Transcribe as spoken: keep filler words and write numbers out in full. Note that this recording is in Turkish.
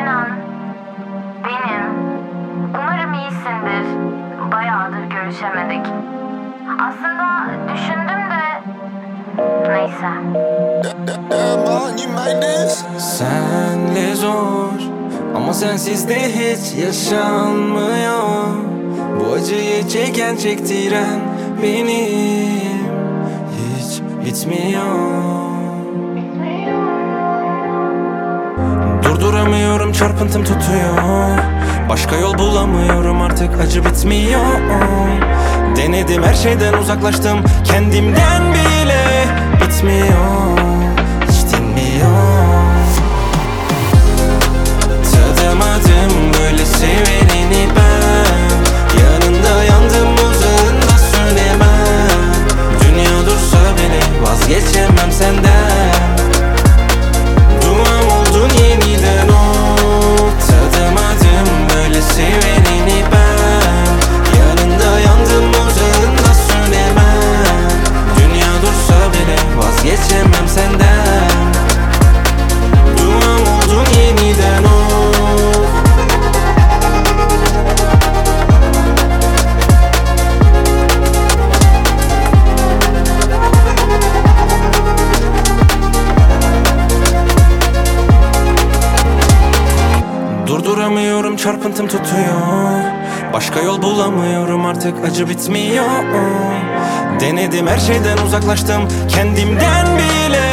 Kenan, benim. Umarım iyisindir. Bayağıdır görüşemedik. Aslında düşündüm de... Neyse. Senle zor ama sensiz de hiç yaşanmıyor. Bu acıyı çeken çektiren benim. Hiç bitmiyor. Durduramıyorum, çarpıntım tutuyor. Başka yol bulamıyorum, artık acı bitmiyor. Denedim, her şeyden uzaklaştım, kendimden bile bitmiyor. Hiç dinmiyor. Tadamadım böyle seveni ben. Yanında yandım, uzağında sönemem. Dünya dursa bile vazgeçemem senden. Duam oldun yeniden o. Tadamadım böyle sevenini ben. Yanında yandım, uzağında sönemem. Dünya dursa bile vazgeçemem senden. Duam oldun yeniden o. Durduramıyorum, çarpıntım tutuyor. Başka yol bulamıyorum, artık acı bitmiyor. Denedim, her şeyden uzaklaştım, kendimden bile